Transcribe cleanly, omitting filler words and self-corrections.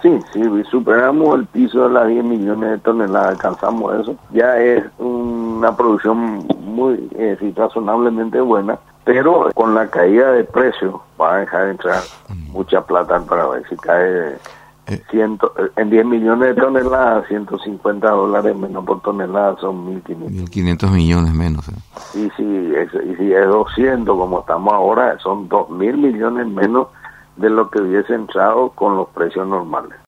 Sí, superamos el piso de las 10 millones de toneladas, alcanzamos eso. Ya es una producción muy razonablemente buena, pero con la caída de precios va a dejar entrar mucha plata al Paraguay. Si cae en 10 millones de toneladas, $150 menos por tonelada son 1.500. 1.500 millones menos. Y si es 200 como estamos ahora, son 2.000 millones menos de lo que hubiese entrado con los precios normales.